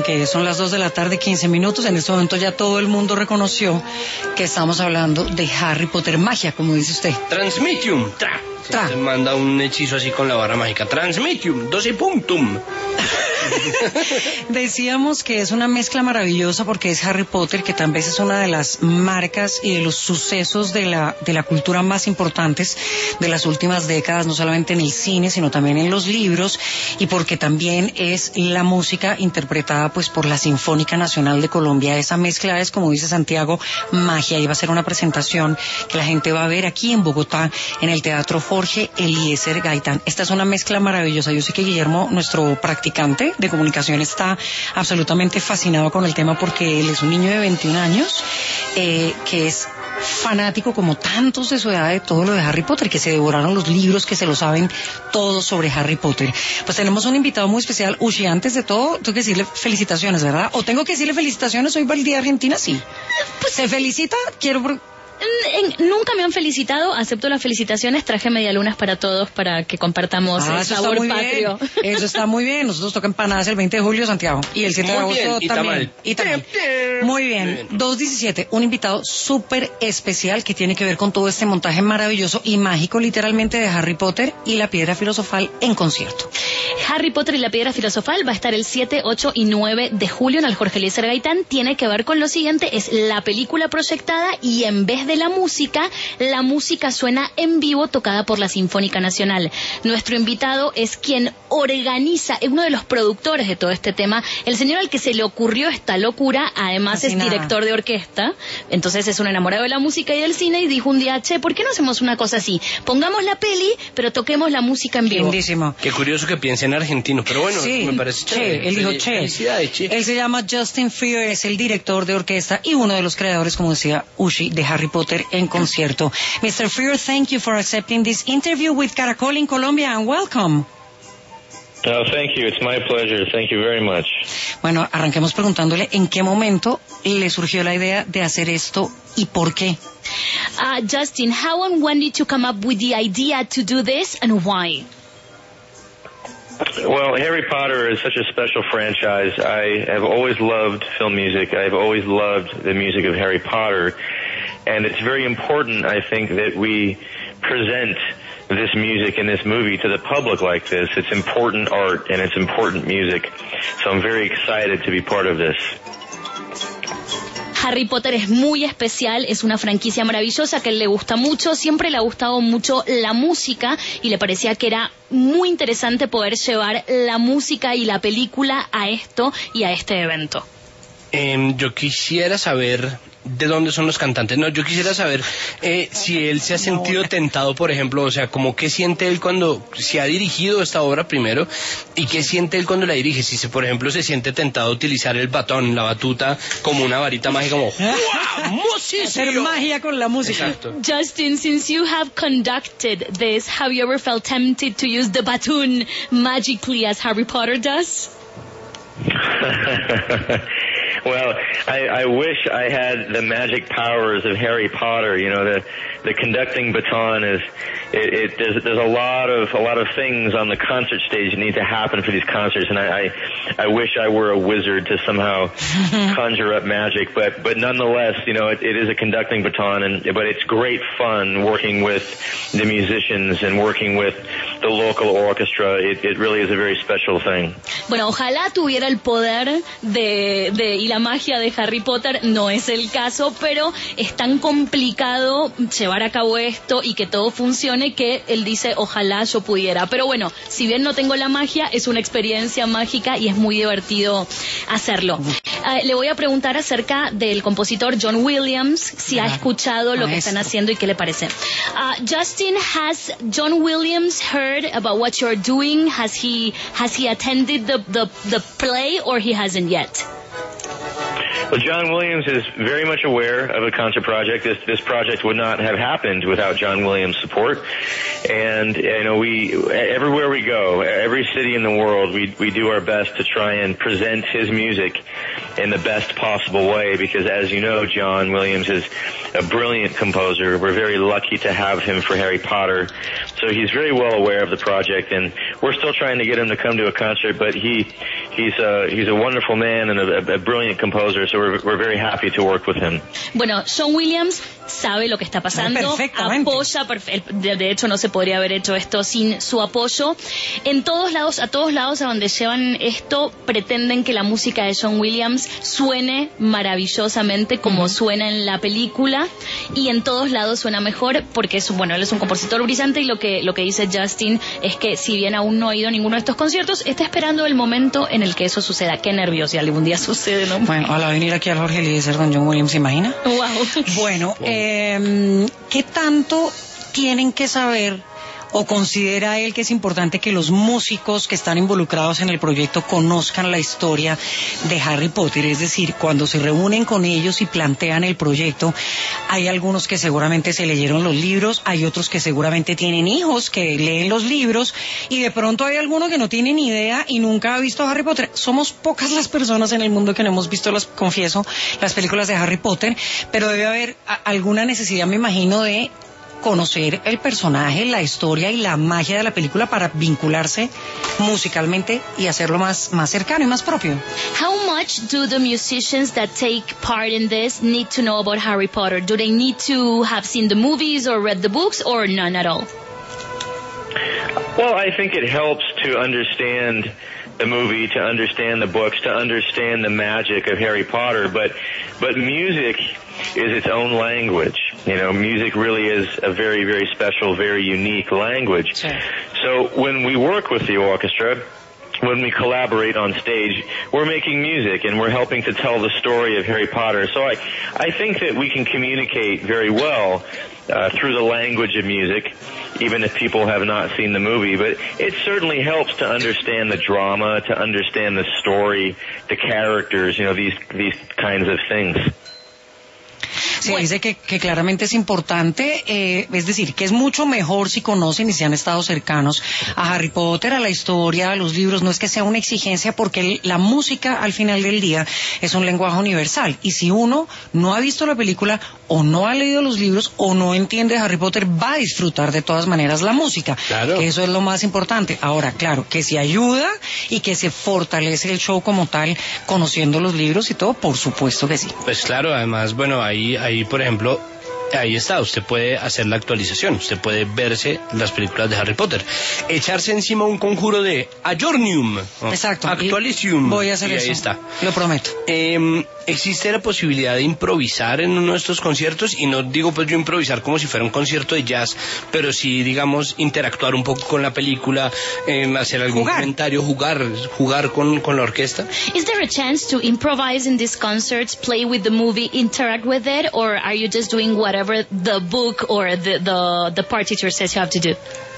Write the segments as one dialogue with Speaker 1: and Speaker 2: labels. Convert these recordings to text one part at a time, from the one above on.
Speaker 1: saben que son las 2 de la tarde, 15 minutos. En este momento ya todo el mundo reconoció que estamos hablando de Harry Potter magia, como dice usted.
Speaker 2: Transmitium, Se manda un hechizo así con la barra mágica. Transmitium, 12 puntum.
Speaker 1: Decíamos que es una mezcla maravillosa porque es Harry Potter, que tal vez es una de las marcas y de los sucesos de la cultura más importantes de las últimas décadas, no solamente en el cine, sino también en los libros, y porque también es la música interpretada pues por la Sinfónica Nacional de Colombia. Esa mezcla es, como dice Santiago, magia, y va a ser una presentación que la gente va a ver aquí en Bogotá, en el Teatro Jorge Eliezer Gaitán. Esta es una mezcla maravillosa. Yo sé que Guillermo, nuestro practicante de comunicación, está absolutamente fascinado con el tema porque él es un niño de 21 años que es fanático, como tantos de su edad, de todo lo de Harry Potter, que se devoraron los libros, que se lo saben todo sobre Harry Potter. Pues tenemos un invitado muy especial. Ushi, antes de todo, tengo que decirle felicitaciones, ¿verdad? ¿O tengo que decirle felicitaciones hoy para el Día de Argentina? Sí. Pues se felicita,
Speaker 3: Nunca me han felicitado, acepto las felicitaciones, traje medialunas para todos para que compartamos el sabor patrio.
Speaker 1: Eso está muy bien, nosotros toca empanadas el 20 de julio, Santiago, y el 7 de agosto también. Y también. Muy bien, 2:17, un invitado súper especial que tiene que ver con todo este montaje maravilloso y mágico, literalmente, de Harry Potter y la Piedra Filosofal en concierto.
Speaker 3: Harry Potter y la Piedra Filosofal va a estar el 7, 8 y 9 de julio en el Jorge Eliezer Gaitán. Tiene que ver con lo siguiente, es la película proyectada y en vez de la música suena en vivo, tocada por la Sinfónica Nacional. Nuestro invitado es quien organiza, es uno de los productores de todo este tema, el señor al que se le ocurrió esta locura, además es director de orquesta, entonces es un enamorado de la música y del cine, y dijo un día, ¿por qué no hacemos una cosa así? Pongamos la peli, pero toquemos la música en vivo.
Speaker 1: Lindísimo.
Speaker 2: Qué curioso que piense en argentino, pero bueno, sí, me parece chévere.
Speaker 1: Él dijo
Speaker 2: Felicidades, Che.
Speaker 1: Él se llama Justin Freer, es el director de orquesta y uno de los creadores, como decía Ushi, de Harry Potter en concierto. Mr. Freer, thank you for accepting this interview with Caracol in Colombia, and welcome.
Speaker 4: Oh, thank you. It's my pleasure. Thank you very much.
Speaker 1: Bueno, arranquemos preguntándole en qué momento le surgió la idea de hacer esto y por qué.
Speaker 3: Justin, how and when did you come up with the idea to do this, and why?
Speaker 4: Well, Harry Potter is such a special franchise. I have always loved film music. I've always loved the music of Harry Potter. And it's very important, I think, that we present this music in this movie to the public like this. It's important art and it's important music. So I'm very excited to be part of this.
Speaker 3: Harry Potter es muy especial, es una franquicia maravillosa que a él le gusta mucho, siempre le ha gustado mucho la música y le parecía que era muy interesante poder llevar la música y la película a esto y a este evento.
Speaker 2: Yo quisiera saber de dónde son los cantantes. No, yo quisiera saber si él se ha sentido tentado, por ejemplo, o sea, como qué siente él cuando se ha dirigido esta obra primero, y qué siente él cuando la dirige. Si, por ejemplo, se siente tentado a utilizar el batón, la batuta, como una varita mágica, como
Speaker 1: hacer magia con la música.
Speaker 2: Exacto.
Speaker 3: Justin, since you have conducted this, have you ever felt tempted to use the batoon magically as Harry Potter does?
Speaker 4: Well, I wish I had the magic powers of Harry Potter. You know, the conducting baton is there's a lot of things on the concert stage that need to happen for these concerts, and I wish I were a wizard to somehow conjure up magic, but nonetheless, you know, it is a conducting baton, but it's great fun working with the musicians and working with the local orchestra. It really is a very special thing.
Speaker 3: Bueno, ojalá tuviera el poder y la magia de Harry Potter, no es el caso, pero es tan complicado llevar a cabo esto y que todo funcione que él dice, ojalá yo pudiera. Pero bueno, si bien no tengo la magia, es una experiencia mágica y es muy divertido hacerlo. Le voy a preguntar acerca del compositor John Williams, si ha escuchado lo que están haciendo y qué le parece. Justin, has John Williams heard about what you're doing? Has he attended the play, or he hasn't yet?
Speaker 4: Well, John Williams is very much aware of a concert project. This project would not have happened without John Williams' support. And, you know, everywhere we go, every city in the world, we do our best to try and present his music in the best possible way, because as you know, John Williams is a brilliant composer. We're very lucky to have him for Harry Potter. So he's very well aware of the project, and we're still trying to get him to come to a concert, but he He's a wonderful man and a brilliant composer, so we're very happy to work with him.
Speaker 3: Bueno, John Williams sabe lo que está pasando, apoya, de hecho no se podría haber hecho esto sin su apoyo. En todos lados, a todos lados a donde llevan esto, pretenden que la música de John Williams suene maravillosamente como suena en la película, y en todos lados suena mejor porque él es un compositor brillante, y lo que dice Justin es que si bien aún no ha ido a ninguno de estos conciertos, está esperando el momento en el que eso suceda. Qué nervios, si algún día sucede, ¿no?
Speaker 1: Bueno, ojalá venir aquí al Jorge Eliezer con John Williams, ¿se imagina?
Speaker 3: Wow.
Speaker 1: Bueno, ¿qué tanto tienen que saber o considera él que es importante que los músicos que están involucrados en el proyecto conozcan la historia de Harry Potter? Es decir, cuando se reúnen con ellos y plantean el proyecto, hay algunos que seguramente se leyeron los libros, hay otros que seguramente tienen hijos que leen los libros, y de pronto hay alguno que no tiene ni idea y nunca ha visto Harry Potter. Somos pocas las personas en el mundo que no hemos visto, confieso, las películas de Harry Potter, pero debe haber alguna necesidad, me imagino, de conocer el personaje, la historia y la magia de la película para vincularse musicalmente y hacerlo más cercano y más propio.
Speaker 3: How much do the musicians that take part in this need to know about Harry Potter? Do they need to have seen the movies or read the books, or none at all?
Speaker 4: Well, I think it helps to understand the movie, to understand the books, to understand the magic of Harry Potter, but music is its own language. You know, music really is a very, very special, very unique language.
Speaker 1: Sure.
Speaker 4: So when we work with the orchestra, when we collaborate on stage, we're making music and we're helping to tell the story of Harry Potter. So I think that we can communicate very well through the language of music, even if people have not seen the movie. But it certainly helps to understand the drama, to understand the story, the characters, you know, these kinds of things.
Speaker 1: Se dice que claramente es importante, es decir, que es mucho mejor si conocen y si han estado cercanos a Harry Potter, a la historia, a los libros. No es que sea una exigencia, porque la música al final del día es un lenguaje universal, y si uno no ha visto la película o no ha leído los libros o no entiende Harry Potter, va a disfrutar de todas maneras la música.
Speaker 2: Claro.
Speaker 1: Que eso es lo más importante. Ahora, claro, que se ayuda y que se fortalece el show como tal, conociendo los libros y todo, por supuesto que sí.
Speaker 2: Pues claro, además, bueno, ahí por ejemplo, ahí está, usted puede hacer la actualización, usted puede verse las películas de Harry Potter, echarse encima un conjuro de Ajornium,
Speaker 1: exacto,
Speaker 2: Actualisium,
Speaker 1: voy a hacer
Speaker 2: y
Speaker 1: eso,
Speaker 2: ahí está.
Speaker 1: Lo prometo.
Speaker 2: ¿Existe la posibilidad de improvisar en uno de estos conciertos? Y no digo pues yo improvisar como si fuera un concierto de jazz, pero sí, digamos, interactuar un poco con la película, hacer algún comentario, jugar con la orquesta.
Speaker 3: Is there a chance to improvise in these concerts, play with the movie, interact with it, or are you just doing whatever the book or the partiture says you have to do?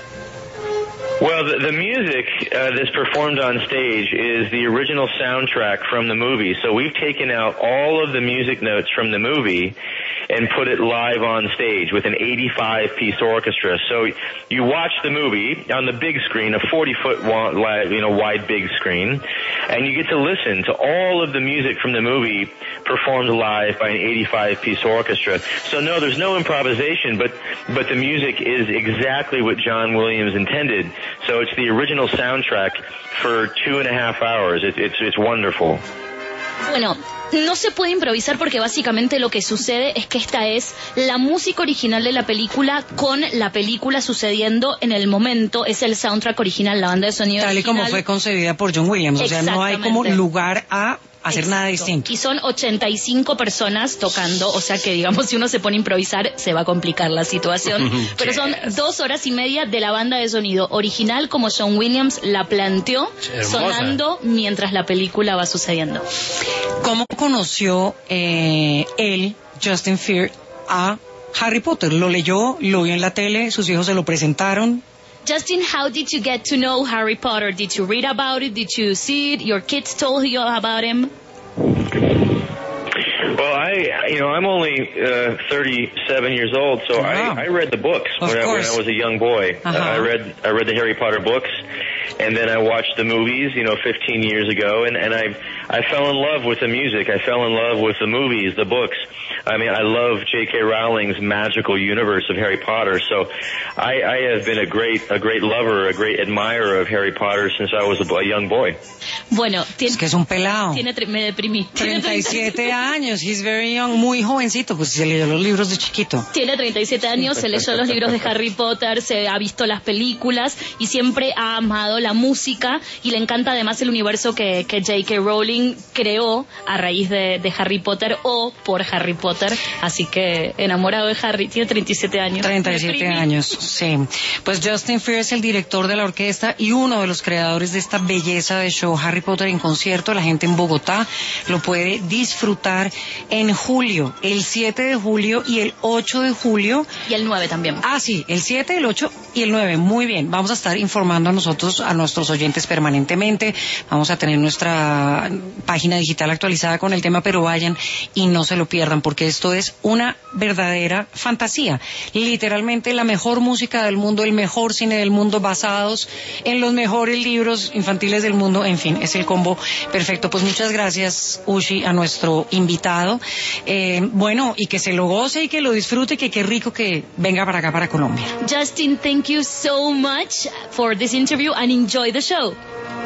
Speaker 4: Well, the music that's performed on stage is the original soundtrack from the movie. So we've taken out all of the music notes from the movie and put it live on stage with an 85-piece orchestra. So you watch the movie on the big screen, a 40-foot wide big screen, and you get to listen to all of the music from the movie performed live by an 85-piece orchestra. So no, there's no improvisation, but the music is exactly what John Williams intended. So it's the original soundtrack for 2.5 hours. It's wonderful.
Speaker 3: Bueno, no se puede improvisar porque básicamente lo que sucede es que esta es la música original de la película con la película sucediendo en el momento. Es el soundtrack original, la banda de sonido
Speaker 1: tal y
Speaker 3: original.
Speaker 1: como fue concebida por John Williams. O sea, no hay como lugar a hacer nada distinto.
Speaker 3: Y son 85 personas tocando, o sea que digamos si uno se pone a improvisar se va a complicar la situación. Pero son 2 horas y media de la banda de sonido original como John Williams la planteó, sonando mientras la película va sucediendo.
Speaker 1: ¿Cómo conoció él, Justin Fear, a Harry Potter? ¿Lo leyó? ¿Lo vio en la tele? ¿Sus hijos se lo presentaron?
Speaker 3: Justin, how did you get to know Harry Potter? Did you read about it? Did you see it? Your kids told you about him?
Speaker 4: Well, I'm only 37 years old, so wow. I read the books when I was a young boy. I read the Harry Potter books, and then I watched the movies, 15 years ago, and I fell in love with the music. I fell in love with the movies, the books. I mean, I love J.K. Rowling's magical universe of Harry Potter, so I have been a great lover, a great admirer of Harry Potter since I was a young boy.
Speaker 3: Bueno,
Speaker 1: es que es un pelado.
Speaker 3: Me deprimí.
Speaker 1: 37 años, he's very young, muy jovencito, pues se leyó los libros de chiquito.
Speaker 3: Tiene 37 años, se leyó los libros de Harry Potter, se ha visto las películas y siempre ha amado la música y le encanta además el universo que J.K. Rowling creó a raíz de Harry Potter o por Harry Potter, así que enamorado de Harry, tiene 37 años.
Speaker 1: 37 años, sí. Pues Justin Fear es el director de la orquesta y uno de los creadores de esta belleza de show Harry Potter en concierto. La gente en Bogotá lo puede disfrutar en julio, el 7 de julio y el 8 de julio.
Speaker 3: Y el 9 también.
Speaker 1: Ah, sí, el 7, el 8 y el 9. Muy bien, vamos a estar informando a nuestros oyentes permanentemente. Vamos a tener nuestra página digital actualizada con el tema, pero vayan y no se lo pierdan porque esto es una verdadera fantasía. Literalmente la mejor música del mundo, el mejor cine del mundo, basados en los mejores libros infantiles del mundo. En fin, es el combo perfecto. Pues muchas gracias, Ushi, a nuestro invitado. Bueno, y que se lo goce y que lo disfrute, que qué rico que venga para acá, para Colombia.
Speaker 3: Justin, thank you so much for this interview and enjoy the show.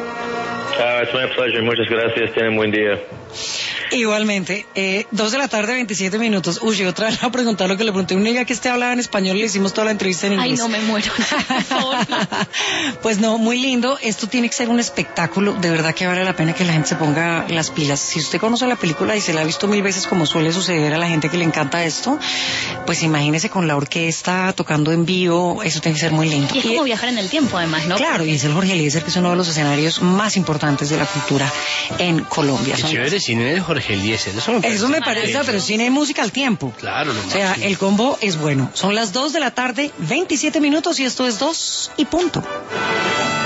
Speaker 4: It's my pleasure. Muchas gracias. Tienen buen día.
Speaker 1: Igualmente, 2 de la tarde, 27 minutos. Uy, otra vez a preguntar lo que le pregunté a una amiga que hablaba en español, le hicimos toda la entrevista en inglés.
Speaker 3: Ay, no, me muero, por favor.
Speaker 1: Pues no, muy lindo. Esto tiene que ser un espectáculo. De verdad que vale la pena que la gente se ponga las pilas. Si usted conoce la película y se la ha visto 1000 veces, como suele suceder a la gente que le encanta esto, pues imagínese con la orquesta tocando en vivo. Eso tiene que ser muy lindo.
Speaker 3: Y es como viajar en el tiempo, además, ¿no?
Speaker 1: Claro, y es el Jorge Eliezer, que es uno de los escenarios más importantes de la cultura en Colombia.
Speaker 2: Qué chévere cine de Jorge Eliezer.
Speaker 1: Eso me parece, pero cine y música al tiempo.
Speaker 2: Claro,
Speaker 1: o sea, el combo es bueno. Son las 2 de la tarde, 27 minutos y esto es 2 y punto.